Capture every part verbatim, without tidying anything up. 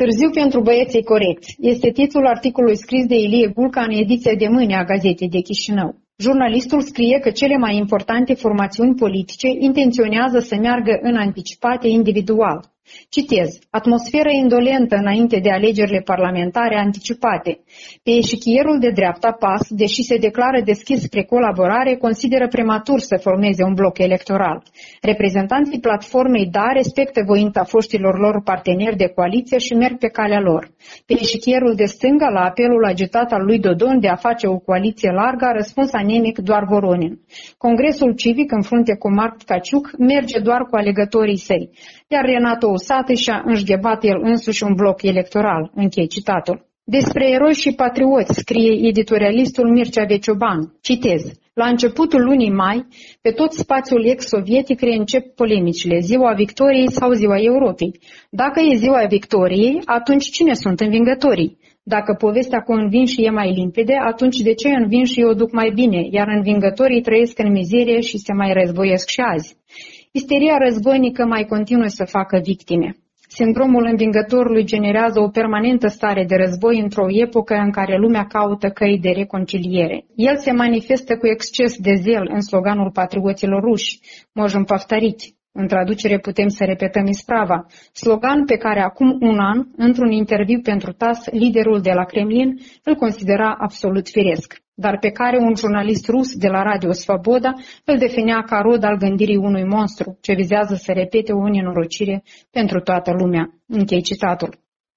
Târziu pentru băieții corecți este titlul articolului scris de Ilie Gulca în ediția de mâine a Gazetei de Chișinău. Jurnalistul scrie că cele mai importante formațiuni politice intenționează să meargă în anticipate individual. Citez, atmosferă indolentă înainte de alegerile parlamentare anticipate. Pe eșichierul de dreapta P A S, deși se declară deschis spre colaborare, consideră prematur să formeze un bloc electoral. Reprezentanții platformei D A respectă voința foștilor lor parteneri de coaliție și merg pe calea lor. Pe eșichierul de stânga, la apelul agitat al lui Dodon de a face o coaliție largă, a răspuns anemic doar Voronin. Congresul civic în frunte cu Marc Tcaciuc merge doar cu alegătorii săi, iar Renato Usate și-a înșghebat el însuși un bloc electoral. Închei citatul. Despre eroi și patrioți scrie editorialistul Mircea Vecioban. Citez. La începutul lunii mai, pe tot spațiul ex-sovietic reîncep polemicile, ziua victoriei sau ziua Europei. Dacă e ziua victoriei, atunci cine sunt învingătorii? Dacă povestea cu învinșii e mai limpede, atunci de ce învinșii o duc mai bine, iar învingătorii trăiesc în mizerie și se mai războiesc și azi? Isteria războinică mai continuă să facă victime. Sindromul învingătorului generează o permanentă stare de război într-o epocă în care lumea caută căi de reconciliere. El se manifestă cu exces de zel în sloganul patrioților ruși, Možem povtoriti. În traducere putem să repetăm isprava, slogan pe care acum un an, într-un interviu pentru T A S, liderul de la Kremlin îl considera absolut firesc, dar pe care un jurnalist rus de la Radio Svoboda îl definea ca rod al gândirii unui monstru, ce vizează să repete o nenorocire pentru toată lumea. Închei citatul.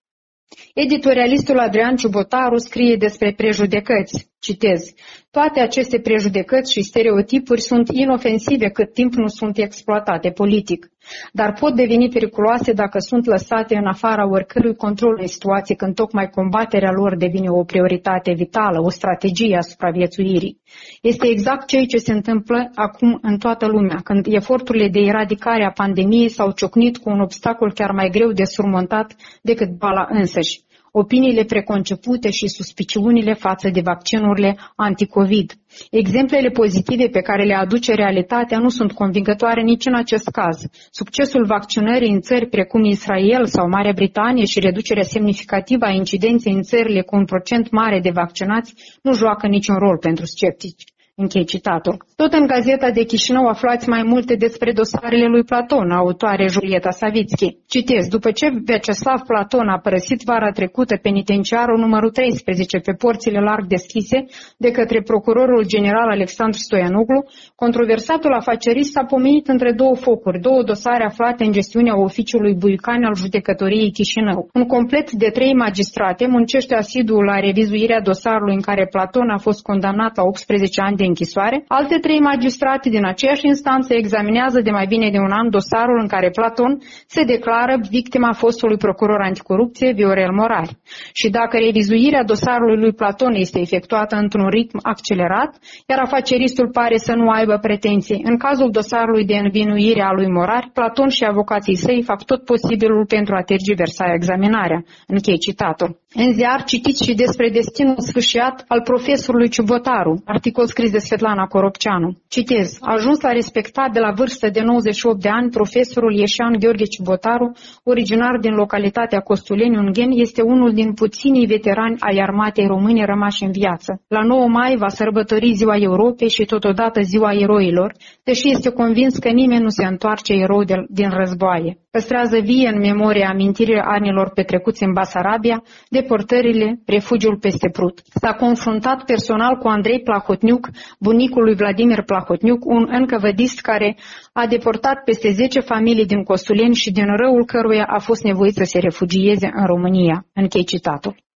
Editorialistul Adrian Ciubotaru scrie despre prejudecăți. Citez. Toate aceste prejudecăți și stereotipuri sunt inofensive cât timp nu sunt exploatate politic, dar pot deveni periculoase dacă sunt lăsate în afara oricărui control în situații când tocmai combaterea lor devine o prioritate vitală, o strategie a supraviețuirii. Este exact ceea ce se întâmplă acum în toată lumea, când eforturile de eradicare a pandemiei s-au ciocnit cu un obstacol chiar mai greu de surmontat decât boala însăși. Opiniile preconcepute și suspiciunile față de vaccinurile anticovid. Exemplele pozitive pe care le aduce realitatea nu sunt convingătoare nici în acest caz. Succesul vaccinării în țări precum Israel sau Marea Britanie și reducerea semnificativă a incidenței în țările cu un procent mare de vaccinați nu joacă niciun rol pentru sceptici. Închei citatul. Tot în Gazeta de Chișinău aflați mai multe despre dosarele lui Platon, autoare Julieta Savitski. Citez, după ce Vyacheslav Platon a părăsit vara trecută penitenciarul numărul treisprezece pe porțile larg deschise de către procurorul general Alexandru Stoianoglu, controversatul afacerist s-a pomenit între două focuri, două dosare aflate în gestiunea oficiului Buicani al judecătoriei Chișinău. Un complet de trei magistrate muncește asidu la revizuirea dosarului în care Platon a fost condamnat la optsprezece ani de închisoare. Alte trei magistrate din aceeași instanță examinează de mai bine de un an dosarul în care Platon se declară victima fostului procuror anticorupție Viorel Morari. Și dacă revizuirea dosarului lui Platon este efectuată într-un ritm accelerat, iar afaceristul pare să nu aibă pretenții, în cazul dosarului de învinuire a lui Morari, Platon și avocații săi fac tot posibilul pentru a tergiversa examinarea. Închei citatul. În ziar citiți și despre destinul sfâșiat al profesorului Ciubotaru, articol scris de Svetlana Coropceanu. Citez, a ajuns la respectabila vârstă de nouăzeci și opt de ani, profesorul Ieșan Gheorghe Ciubotaru, originar din localitatea Costuleni, Ungheni, este unul din puținii veterani ai armatei române rămași în viață. La nouă mai va sărbători Ziua Europei și totodată Ziua Eroilor, deși este convins că nimeni nu se întoarce erou de, din războaie. Păstrează vie în memorie amintirile anilor petrecuți în Basarabia, deportările, refugiul peste Prut. S-a confruntat personal cu Andrei Plahotniuc, bunicul lui Vladimir Plahotniuc, un încăvădist care a deportat peste zece familii din Costuleni și din răul căruia a fost nevoit să se refugieze în România. Închei citatul.